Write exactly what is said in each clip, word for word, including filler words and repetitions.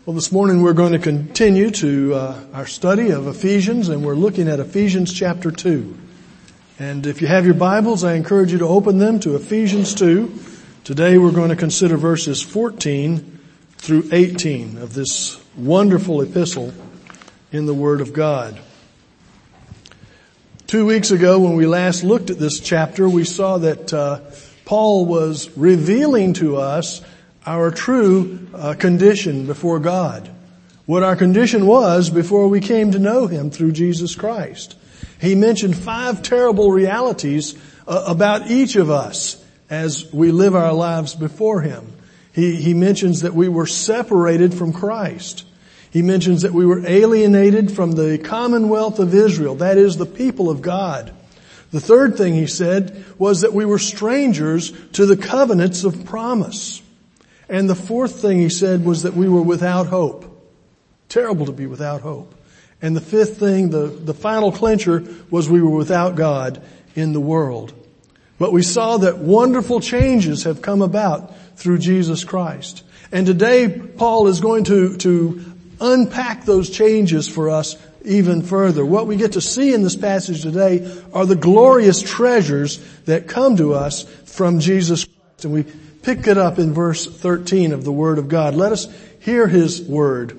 Well, this morning we're going to continue to uh, our study of Ephesians, and we're looking at Ephesians chapter two. And if you have your Bibles, I encourage you to open them to Ephesians two. Today we're going to consider verses fourteen through eighteen of this wonderful epistle in the Word of God. Two weeks ago when we last looked at this chapter, we saw that uh, Paul was revealing to us our true uh, condition before God. What our condition was before we came to know Him through Jesus Christ. He mentioned five terrible realities uh, about each of us as we live our lives before Him. He, he mentions that we were separated from Christ. He mentions that we were alienated from the commonwealth of Israel, that is, the people of God. The third thing he said was that we were strangers to the covenants of promise. And the fourth thing he said was that we were without hope. Terrible to be without hope. And the fifth thing, the, the final clincher, was we were without God in the world. But we saw that wonderful changes have come about through Jesus Christ. And today Paul is going to, to unpack those changes for us even further. What we get to see in this passage today are the glorious treasures that come to us from Jesus Christ. And we pick it up in verse thirteen of the Word of God. Let us hear His Word.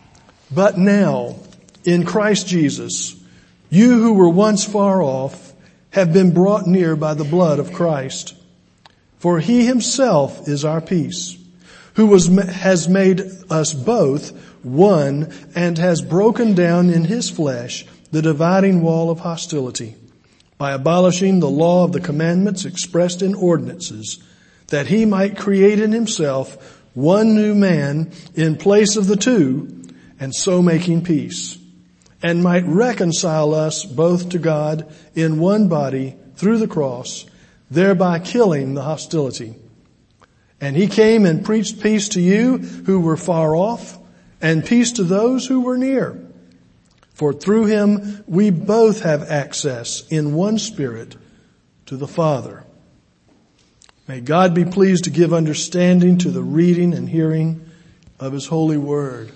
But now, in Christ Jesus, you who were once far off have been brought near by the blood of Christ. For He Himself is our peace, who was, has made us both one and has broken down in His flesh the dividing wall of hostility by abolishing the law of the commandments expressed in ordinances, that He might create in Himself one new man in place of the two, and so making peace, and might reconcile us both to God in one body through the cross, thereby killing the hostility. And He came and preached peace to you who were far off, and peace to those who were near. For through Him we both have access in one Spirit to the Father. May God be pleased to give understanding to the reading and hearing of His holy word.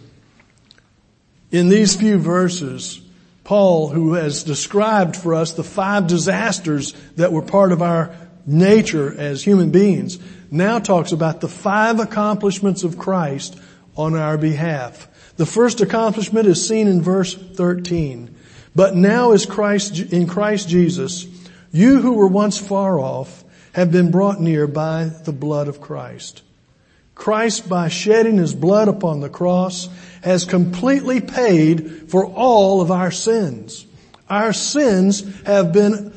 In these few verses, Paul, who has described for us the five disasters that were part of our nature as human beings, now talks about the five accomplishments of Christ on our behalf. The first accomplishment is seen in verse thirteen. But now is Christ, in Christ Jesus, you who were once far off have been brought near by the blood of Christ. Christ, by shedding His blood upon the cross, has completely paid for all of our sins. Our sins have been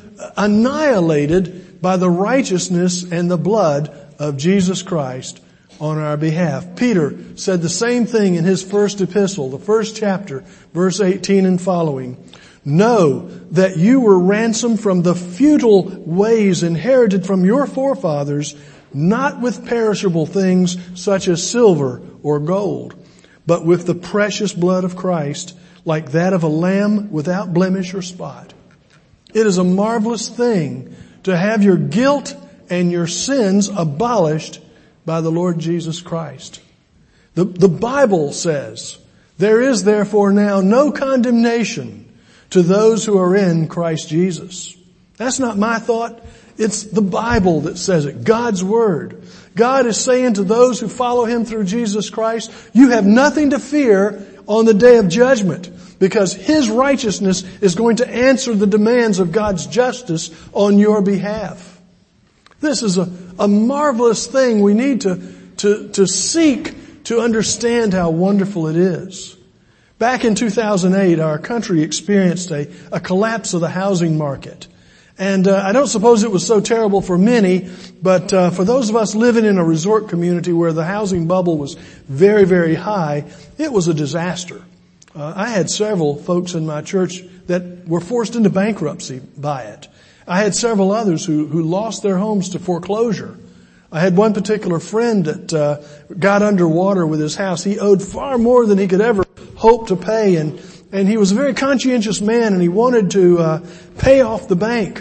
annihilated by the righteousness and the blood of Jesus Christ on our behalf. Peter said the same thing in his first epistle, the first chapter, verse eighteen and following. Know that you were ransomed from the futile ways inherited from your forefathers, not with perishable things such as silver or gold, but with the precious blood of Christ, like that of a lamb without blemish or spot. It is a marvelous thing to have your guilt and your sins abolished by the Lord Jesus Christ. The, the Bible says, there is therefore now no condemnation to those who are in Christ Jesus. That's not my thought. It's the Bible that says it. God's Word. God is saying to those who follow Him through Jesus Christ, you have nothing to fear on the day of judgment, because His righteousness is going to answer the demands of God's justice on your behalf. This is a, a marvelous thing. We need to, to, to seek to understand how wonderful it is. Back in two thousand eight, our country experienced a, a collapse of the housing market. And uh, I don't suppose it was so terrible for many, but uh, for those of us living in a resort community where the housing bubble was very, very high, it was a disaster. Uh, I had several folks in my church that were forced into bankruptcy by it. I had several others who, who lost their homes to foreclosure. I had one particular friend that uh, got underwater with his house. He owed far more than he could ever hope to pay, and and he was a very conscientious man, and he wanted to uh, pay off the bank.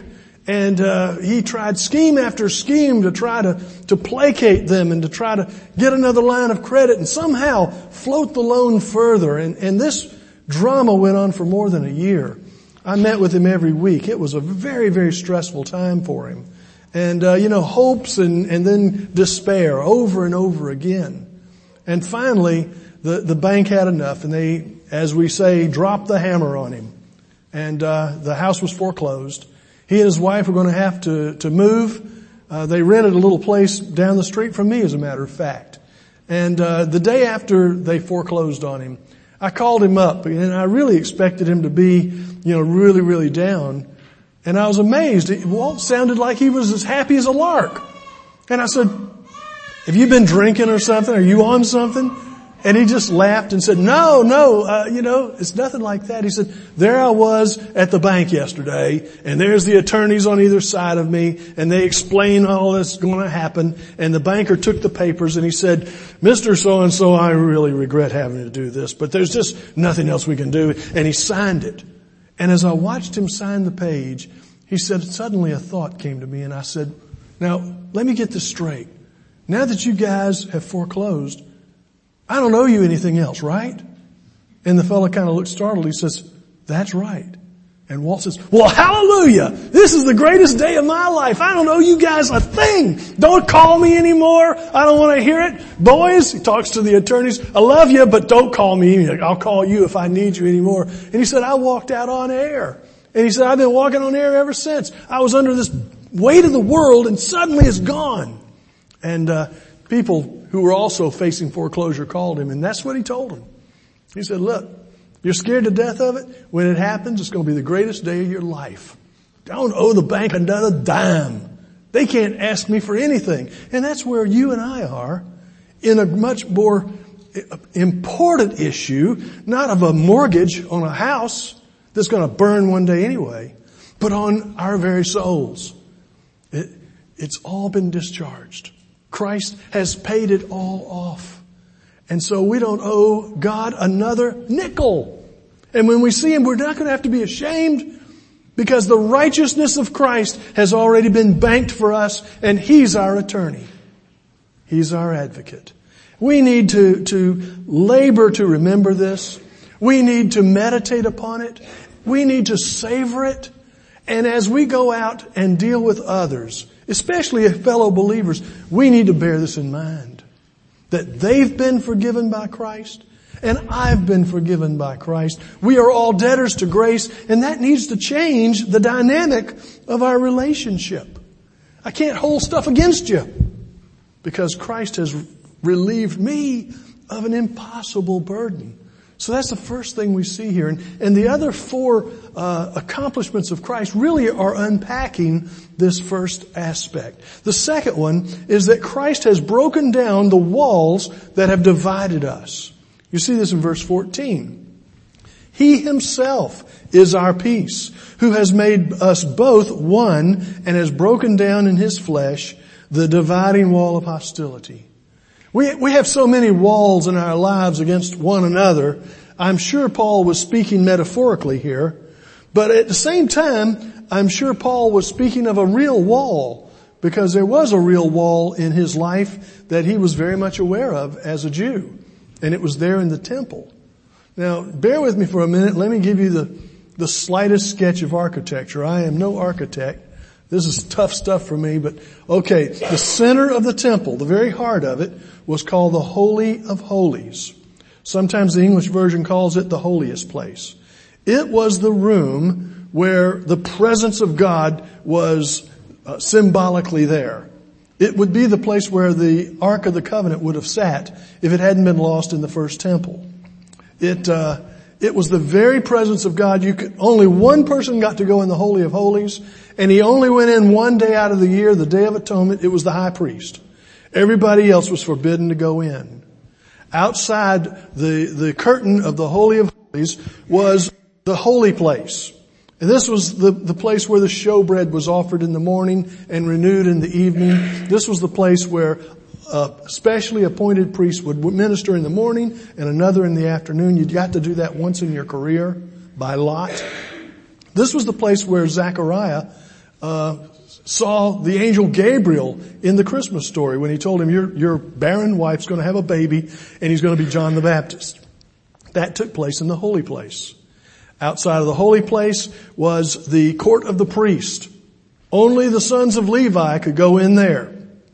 And uh, he tried scheme after scheme to try to, to placate them and to try to get another line of credit and somehow float the loan further. And, and this drama went on for more than a year. I met with him every week. It was a very, very stressful time for him. And, uh, you know, hopes and, and then despair over and over again. And finally, the, the bank had enough and they, as we say, dropped the hammer on him. And uh, the house was foreclosed. He and his wife were going to have to, to move. Uh, they rented a little place down the street from me, as a matter of fact. And, uh, the day after they foreclosed on him, I called him up and I really expected him to be, you know, really, really down. And I was amazed. Walt sounded like he was as happy as a lark. And I said, have you been drinking or something? Are you on something? And he just laughed and said, no, no, uh, you know, it's nothing like that. He said, there I was at the bank yesterday, and there's the attorneys on either side of me, and they explain all that's going to happen. And the banker took the papers and he said, Mister So-and-so, I really regret having to do this, but there's just nothing else we can do. And he signed it. And as I watched him sign the page, he said, suddenly a thought came to me, and I said, now, let me get this straight. Now that you guys have foreclosed, I don't owe you anything else, right? And the fellow kind of looked startled. He says, that's right. And Walt says, well, hallelujah. This is the greatest day of my life. I don't owe you guys a thing. Don't call me anymore. I don't want to hear it. Boys, he talks to the attorneys. I love you, but don't call me. I'll call you if I need you anymore. And he said, I walked out on air. And he said, I've been walking on air ever since. I was under this weight of the world and suddenly it's gone. And, uh, people who were also facing foreclosure called him, and that's what he told them. He said, look, you're scared to death of it. When it happens, it's going to be the greatest day of your life. Don't owe the bank another dime. They can't ask me for anything. And that's where you and I are in a much more important issue, not of a mortgage on a house that's going to burn one day anyway, but on our very souls. It, it's all been discharged. Christ has paid it all off. And so we don't owe God another nickel. And when we see Him, we're not going to have to be ashamed because the righteousness of Christ has already been banked for us and He's our attorney. He's our advocate. We need to, to labor to remember this. We need to meditate upon it. We need to savor it. And as we go out and deal with others, especially fellow believers, we need to bear this in mind. That they've been forgiven by Christ and I've been forgiven by Christ. We are all debtors to grace, and that needs to change the dynamic of our relationship. I can't hold stuff against you because Christ has relieved me of an impossible burden. So that's the first thing we see here. And, and the other four uh, accomplishments of Christ really are unpacking this first aspect. The second one is that Christ has broken down the walls that have divided us. You see this in verse fourteen. He Himself is our peace, who has made us both one and has broken down in His flesh the dividing wall of hostility. We, we have so many walls in our lives against one another. I'm sure Paul was speaking metaphorically here, but at the same time, I'm sure Paul was speaking of a real wall, because there was a real wall in his life that he was very much aware of as a Jew, and it was there in the temple. Now, bear with me for a minute. Let me give you the, the slightest sketch of architecture. I am no architect. This is tough stuff for me, but okay. The center of the temple, the very heart of it, was called the Holy of Holies. Sometimes the English version calls it the holiest place. It was the room where the presence of God was uh, symbolically there. It would be the place where the Ark of the Covenant would have sat if it hadn't been lost in the first temple. It, uh, it was the very presence of God. You could, only one person got to go in the Holy of Holies, and he only went in one day out of the year, the Day of Atonement. It was the high priest. Everybody else was forbidden to go in. Outside the, the curtain of the Holy of Holies was the holy place. And this was the, the place where the showbread was offered in the morning and renewed in the evening. This was the place where a specially appointed priest would minister in the morning and another in the afternoon. You got to do that once in your career by lot. This was the place where Zechariah uh, saw the angel Gabriel in the Christmas story when he told him, your, your barren wife's going to have a baby and he's going to be John the Baptist. That took place in the holy place. Outside of the holy place was the court of the priest. Only the sons of Levi could go in there.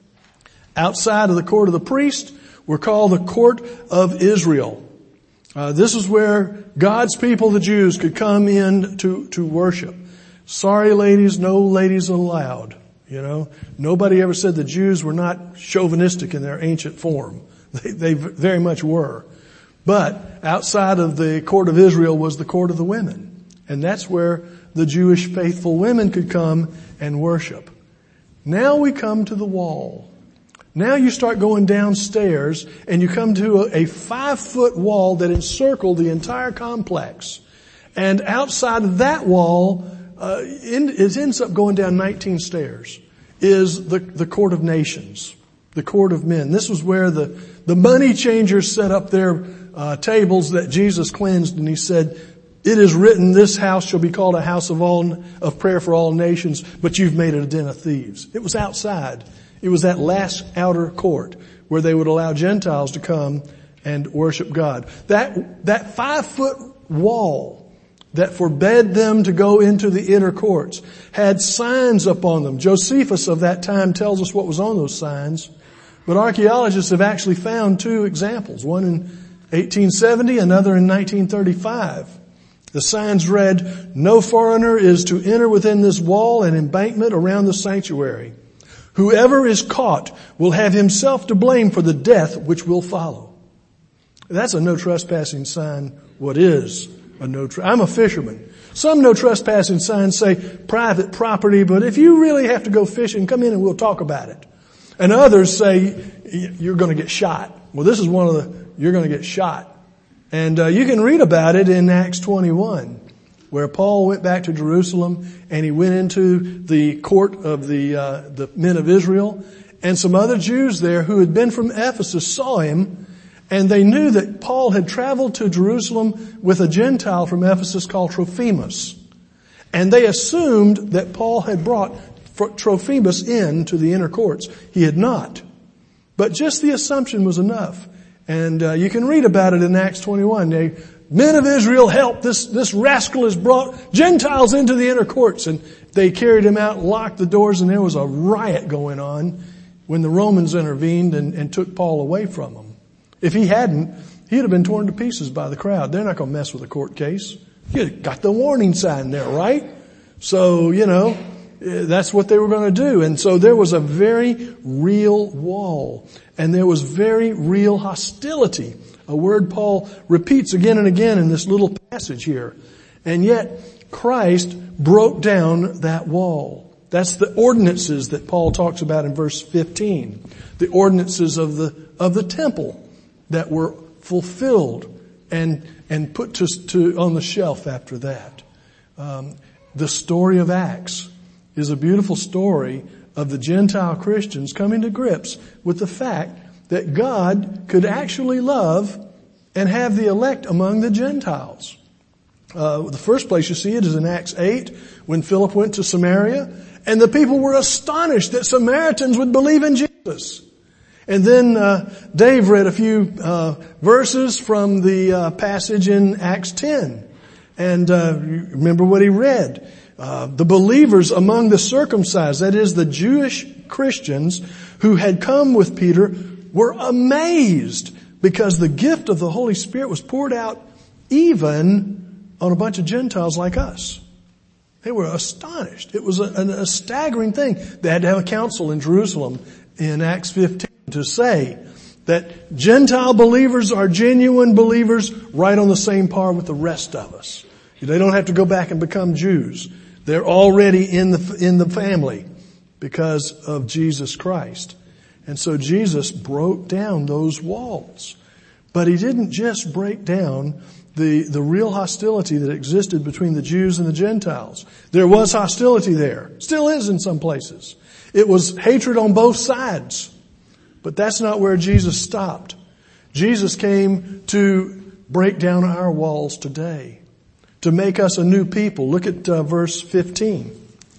Outside of the court of the priest were called the court of Israel. Uh, this is where God's people, the Jews, could come in to, to worship. Sorry, ladies, no ladies allowed. You know, nobody ever said the Jews were not chauvinistic in their ancient form. They, they very much were. But outside of the court of Israel was the court of the women. And that's where the Jewish faithful women could come and worship. Now we come to the wall. Now you start going downstairs and you come to a, a five foot wall that encircled the entire complex. And outside of that wall, uh, in, it ends up going down nineteen stairs, is the, the court of nations, the court of men. This was where the, the money changers set up their uh, tables that Jesus cleansed, and he said, it is written, this house shall be called a house of all, of prayer for all nations, but you've made it a den of thieves. It was outside. It was that last outer court where they would allow Gentiles to come and worship God. That, that five foot wall that forbade them to go into the inner courts had signs up on them. Josephus of that time tells us what was on those signs, but archaeologists have actually found two examples, one in eighteen seventy, another in nineteen thirty-five. The signs read, no foreigner is to enter within this wall and embankment around the sanctuary. Whoever is caught will have himself to blame for the death which will follow. That's a no trespassing sign. What is a no tr- I'm a fisherman. Some no trespassing signs say private property, but if you really have to go fishing, come in and we'll talk about it. And others say you're going to get shot. Well, this is one of the, you're going to get shot. And uh, you can read about it in Acts twenty-one. Where Paul went back to Jerusalem and he went into the court of the uh, the men of Israel, and some other Jews there who had been from Ephesus saw him, and they knew that Paul had traveled to Jerusalem with a Gentile from Ephesus called Trophimus. And they assumed that Paul had brought Trophimus in to the inner courts. He had not. But just the assumption was enough. And uh, you can read about it in Acts twenty-one. They Men of Israel, help! This, this rascal has brought Gentiles into the inner courts. And they carried him out, locked the doors, and there was a riot going on when the Romans intervened and, and took Paul away from him. If he hadn't, he'd have been torn to pieces by the crowd. They're not going to mess with a court case. You got the warning sign there, right? So, you know, that's what they were going to do. And so there was a very real wall. And there was very real hostility. A word Paul repeats again and again in this little passage here. And yet, Christ broke down that wall. That's the ordinances that Paul talks about in verse fifteen. The ordinances of the, of the temple that were fulfilled and, and put to, to, on the shelf after that. Um, the story of Acts is a beautiful story of the Gentile Christians coming to grips with the fact that God could actually love and have the elect among the Gentiles. Uh, the first place you see it is in Acts eight, when Philip went to Samaria, and the people were astonished that Samaritans would believe in Jesus. And then uh, Dave read a few uh, verses from the uh, passage in Acts ten. And uh, remember what he read. Uh, the believers among the circumcised, that is the Jewish Christians who had come with Peter, were amazed because the gift of the Holy Spirit was poured out even on a bunch of Gentiles like us. They were astonished. It was a, a staggering thing. They had to have a council in Jerusalem in Acts fifteen to say that Gentile believers are genuine believers right on the same par with the rest of us. They don't have to go back and become Jews. They're already in the, in the family because of Jesus Christ. And so Jesus broke down those walls. But he didn't just break down the, the real hostility that existed between the Jews and the Gentiles. There was hostility there. Still is in some places. It was hatred on both sides. But that's not where Jesus stopped. Jesus came to break down our walls today, to make us a new people. Look at uh, verse fifteen.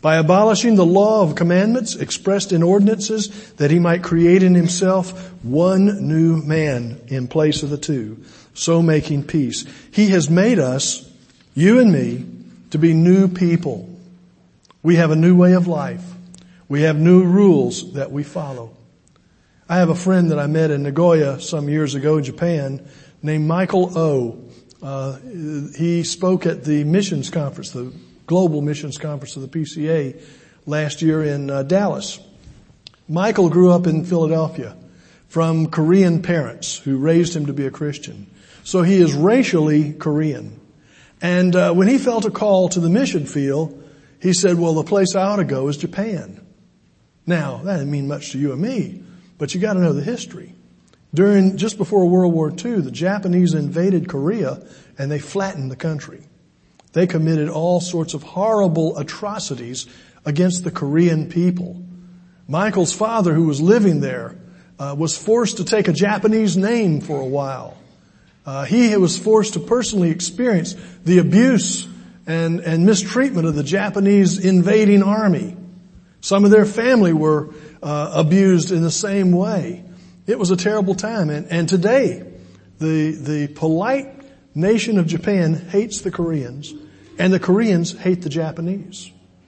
by abolishing the law of commandments expressed in ordinances, that he might create in himself one new man in place of the two, so making peace. He has made us, you and me, to be new people. We have a new way of life. We have new rules that we follow. I have a friend that I met in Nagoya some years ago in Japan named Michael O. Uh, he spoke at the missions conference, the global missions conference of the P C A last year in uh, Dallas. Michael grew up in Philadelphia from Korean parents who raised him to be a Christian. So he is racially Korean. And uh, when he felt a call to the mission field, he said, well, the place I ought to go is Japan. Now, that didn't mean much to you and me, but you got to know the history. During, just before World War Two, the Japanese invaded Korea and they flattened the country. They committed all sorts of horrible atrocities against the Korean people. Michael's father, who was living there, uh, was forced to take a Japanese name for a while. Uh, he was forced to personally experience the abuse and, and mistreatment of the Japanese invading army. Some of their family were uh, abused in the same way. It was a terrible time. And, and today, the, the polite nation of Japan hates the Koreans, and the Koreans hate the Japanese.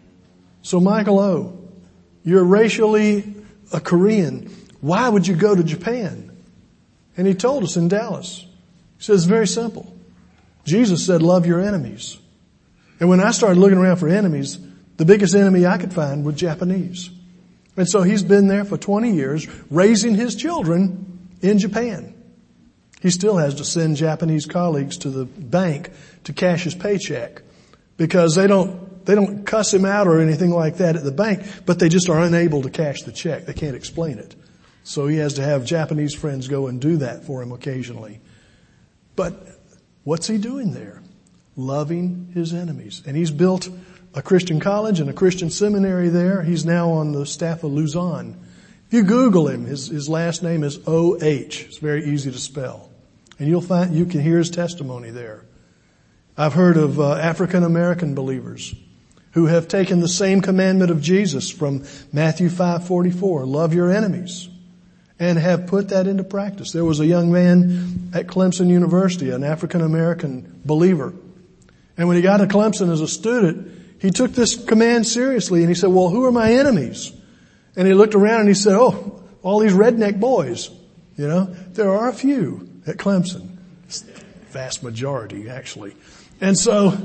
So Michael O., you're racially a Korean. Why would you go to Japan? And he told us in Dallas. He says, it's very simple. Jesus said, love your enemies. And when I started looking around for enemies, the biggest enemy I could find was Japanese. And so he's been there for twenty years, raising his children in Japan. He still has to send Japanese colleagues to the bank to cash his paycheck because they don't, they don't cuss him out or anything like that at the bank, but they just are unable to cash the check. They can't explain it. So he has to have Japanese friends go and do that for him occasionally. But what's he doing there? Loving his enemies. And he's built a Christian college and a Christian seminary there. He's now on the staff of Luzon. If you Google him, his, his last name is O H. It's very easy to spell. And you'll find, you can hear his testimony there. I've heard of uh, African American believers who have taken the same commandment of Jesus from Matthew five forty-four, love your enemies, and have put that into practice. There was a young man at Clemson University, an African American believer. And when he got to Clemson as a student, he took this command seriously and he said, well, who are my enemies? And he looked around and he said, oh, all these redneck boys. You know, there are a few at Clemson. Vast majority, actually. And so,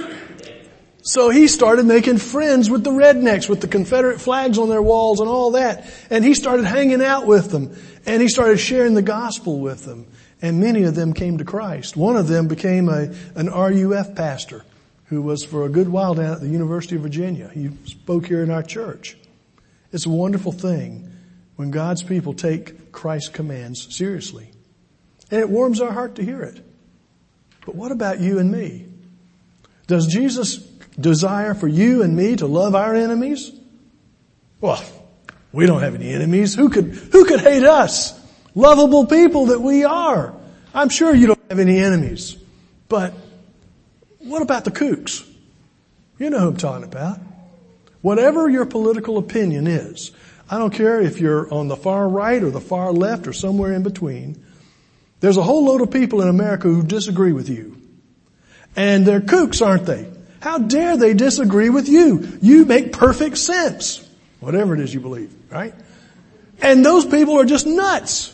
so he started making friends with the rednecks, with the Confederate flags on their walls and all that. And he started hanging out with them. And he started sharing the gospel with them. And many of them came to Christ. One of them became a, an R U F pastor who was for a good while down at the University of Virginia. He spoke here in our church. It's a wonderful thing when God's people take Christ's commands seriously. And it warms our heart to hear it. But what about you and me? Does Jesus desire for you and me to love our enemies? Well, we don't have any enemies. Who could, who could hate us? Lovable people that we are. I'm sure you don't have any enemies. But what about the kooks? You know who I'm talking about. Whatever your political opinion is, I don't care if you're on the far right or the far left or somewhere in between, there's a whole load of people in America who disagree with you. And they're kooks, aren't they? How dare they disagree with you? You make perfect sense. Whatever it is you believe, right? And those people are just nuts.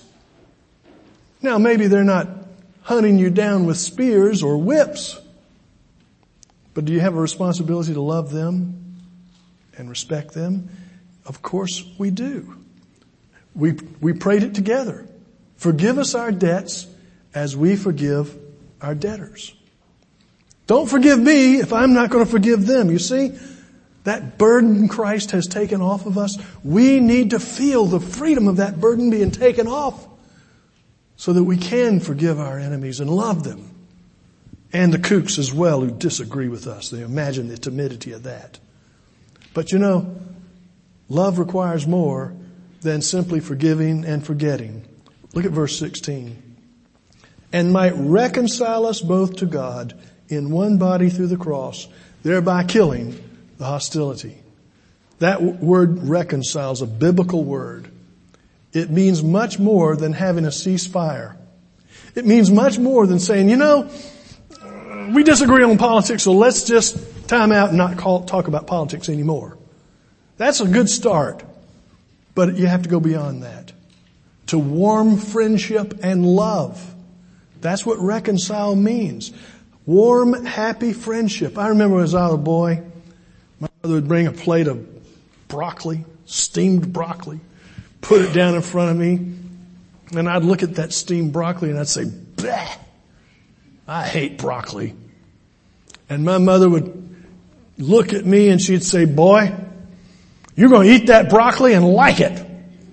Now, maybe they're not hunting you down with spears or whips, but do you have a responsibility to love them and respect them? Of course we do. We, we prayed it together. Forgive us our debts as we forgive our debtors. Don't forgive me if I'm not going to forgive them. You see, that burden Christ has taken off of us. We need to feel the freedom of that burden being taken off so that we can forgive our enemies and love them. And the kooks as well who disagree with us. They imagine the timidity of that. But you know, love requires more than simply forgiving and forgetting. Look at verse sixteen. And might reconcile us both to God in one body through the cross, thereby killing the hostility. That word reconcile is a biblical word. It means much more than having a ceasefire. It means much more than saying, you know, we disagree on politics, so let's just time out and not call, talk about politics anymore. That's a good start, but you have to go beyond that. To warm friendship and love. That's what reconcile means. Warm, happy friendship. I remember as I was a boy, my mother would bring a plate of broccoli, steamed broccoli, put it down in front of me, and I'd look at that steamed broccoli and I'd say, "Bah, I hate broccoli." And my mother would look at me and she'd say, "Boy, you're going to eat that broccoli and like it."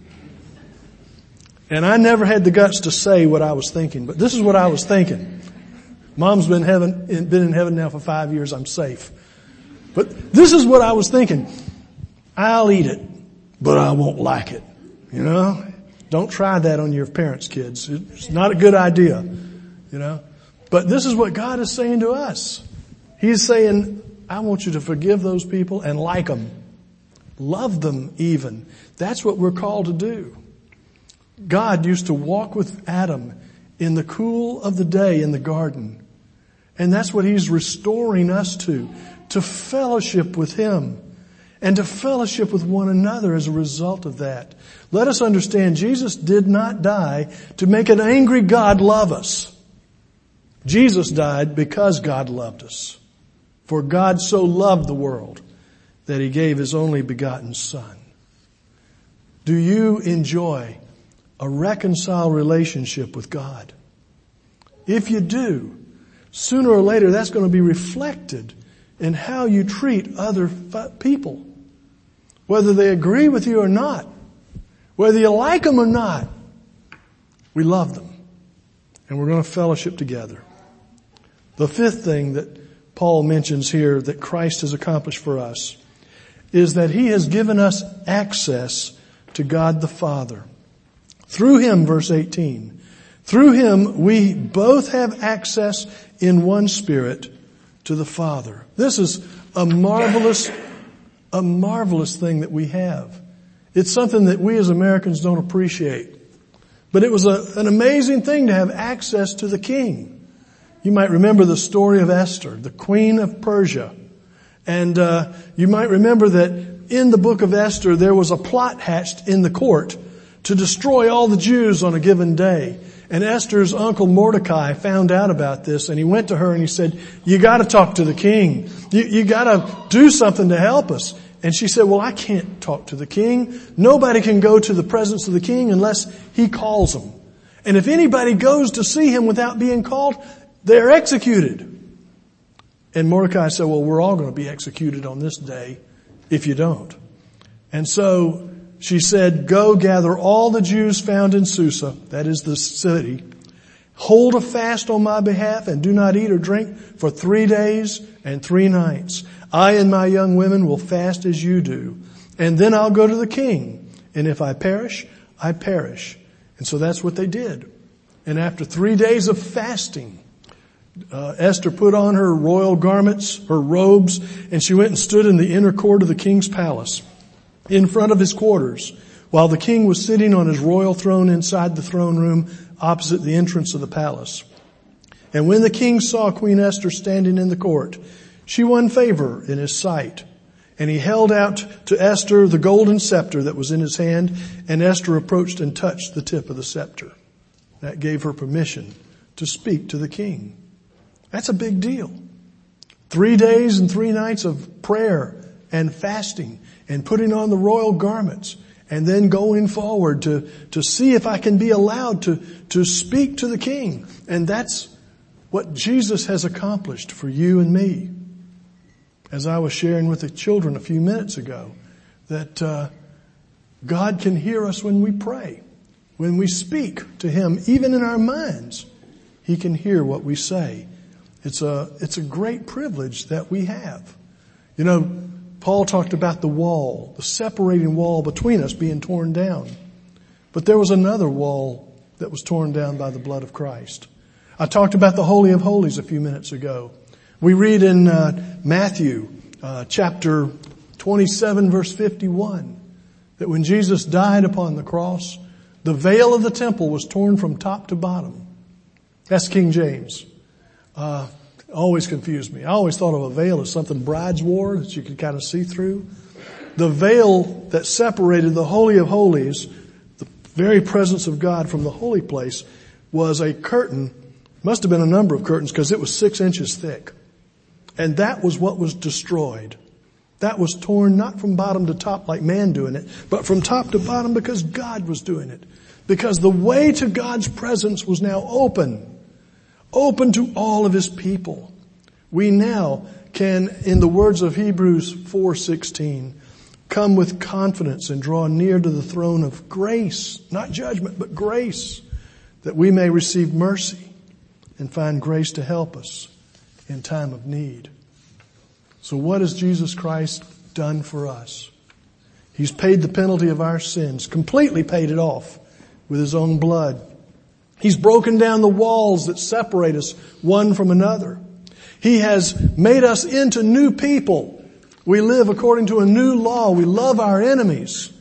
And I never had the guts to say what I was thinking, but this is what I was thinking. Mom's been in heaven, been in heaven now for five years. I'm safe. But this is what I was thinking. I'll eat it, but I won't like it. You know? Don't try that on your parents' kids. It's not a good idea. You know? But this is what God is saying to us. He's saying, I want you to forgive those people and like them. Love them even. That's what we're called to do. God used to walk with Adam in the cool of the day in the garden. And that's what He's restoring us to. To fellowship with Him. And to fellowship with one another as a result of that. Let us understand, Jesus did not die to make an angry God love us. Jesus died because God loved us. For God so loved the world that He gave His only begotten Son. Do you enjoy a reconciled relationship with God? If you do, sooner or later that's going to be reflected in how you treat other people. Whether they agree with you or not. Whether you like them or not. We love them. And we're going to fellowship together. The fifth thing that Paul mentions here that Christ has accomplished for us is that He has given us access to God the Father. Through Him, verse eighteen, through Him we both have access in one Spirit to the Father. This is a marvelous, a marvelous thing that we have. It's something that we as Americans don't appreciate. But it was a, an amazing thing to have access to the King. You might remember the story of Esther, the Queen of Persia. And uh, you might remember that in the book of Esther there was a plot hatched in the court to destroy all the Jews on a given day. And Esther's uncle Mordecai found out about this, and he went to her and he said, you gotta talk to the king. You, you gotta do something to help us. And she said, well, I can't talk to the king. Nobody can go to the presence of the king unless he calls them. And if anybody goes to see him without being called, they're executed. And Mordecai said, well, we're all going to be executed on this day if you don't. And so she said, go gather all the Jews found in Susa, that is the city, hold a fast on my behalf and do not eat or drink for three days and three nights. I and my young women will fast as you do. And then I'll go to the king. And if I perish, I perish. And so that's what they did. And after three days of fasting, uh, Esther put on her royal garments, her robes, and she went and stood in the inner court of the king's palace, in front of his quarters, while the king was sitting on his royal throne inside the throne room opposite the entrance of the palace. And when the king saw Queen Esther standing in the court, she won favor in his sight. And he held out to Esther the golden scepter that was in his hand, and Esther approached and touched the tip of the scepter. That gave her permission to speak to the king. That's a big deal. Three days and three nights of prayer and fasting and putting on the royal garments and then going forward to, to see if I can be allowed to, to speak to the king. And that's what Jesus has accomplished for you and me. As I was sharing with the children a few minutes ago, that uh, God can hear us when we pray. When we speak to Him, even in our minds, He can hear what we say. It's a, it's a great privilege that we have. You know, Paul talked about the wall, the separating wall between us being torn down. But there was another wall that was torn down by the blood of Christ. I talked about the Holy of Holies a few minutes ago. We read in uh, Matthew uh, chapter twenty-seven verse fifty-one, that when Jesus died upon the cross, the veil of the temple was torn from top to bottom. That's King James. Uh, always confused me. I always thought of a veil as something brides wore that you could kind of see through. The veil that separated the Holy of Holies, the very presence of God, from the holy place, was a curtain. Must have been a number of curtains because it was six inches thick. And that was what was destroyed. That was torn not from bottom to top like man doing it, but from top to bottom because God was doing it. Because the way to God's presence was now open. Open to all of His people. We now can, in the words of Hebrews four sixteen, come with confidence and draw near to the throne of grace, not judgment, but grace, that we may receive mercy and find grace to help us in time of need. So what has Jesus Christ done for us? He's paid the penalty of our sins, completely paid it off with His own blood. He's broken down the walls that separate us one from another. He has made us into new people. We live according to a new law. We love our enemies.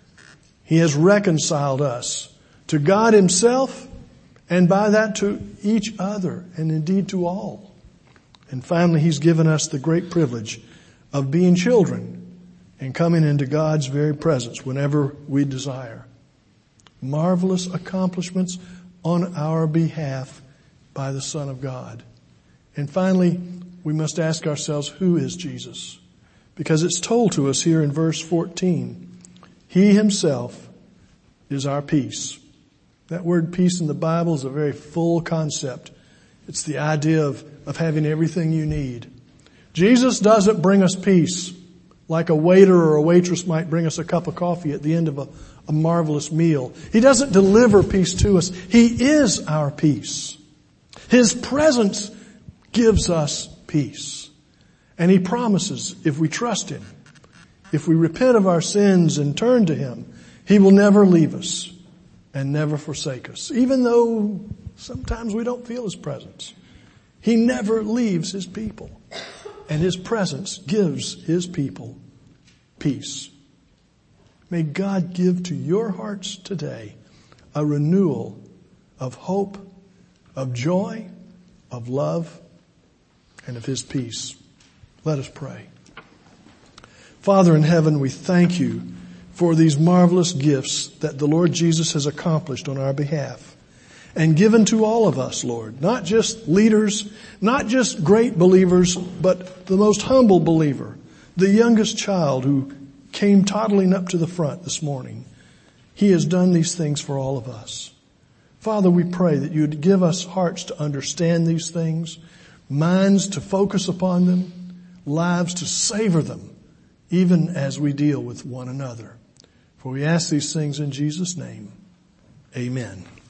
He has reconciled us to God Himself, and by that to each other, and indeed to all. And finally, He's given us the great privilege of being children and coming into God's very presence whenever we desire. Marvelous accomplishments on our behalf by the Son of God. And finally, we must ask ourselves, who is Jesus? Because it's told to us here in verse fourteen. He Himself is our peace. That word peace in the Bible is a very full concept. It's the idea of, of having everything you need. Jesus doesn't bring us peace like a waiter or a waitress might bring us a cup of coffee at the end of a, a marvelous meal. He doesn't deliver peace to us. He is our peace. His presence gives us peace. And He promises, if we trust Him, if we repent of our sins and turn to Him, He will never leave us and never forsake us. Even though sometimes we don't feel His presence, He never leaves His people. And His presence gives His people peace. May God give to your hearts today a renewal of hope, of joy, of love, and of His peace. Let us pray. Father in heaven, we thank You for these marvelous gifts that the Lord Jesus has accomplished on our behalf and given to all of us, Lord. Not just leaders, not just great believers, but the most humble believer, the youngest child who came toddling up to the front this morning. He has done these things for all of us. Father, we pray that You would give us hearts to understand these things, minds to focus upon them, lives to savor them, even as we deal with one another. For we ask these things in Jesus' name. Amen.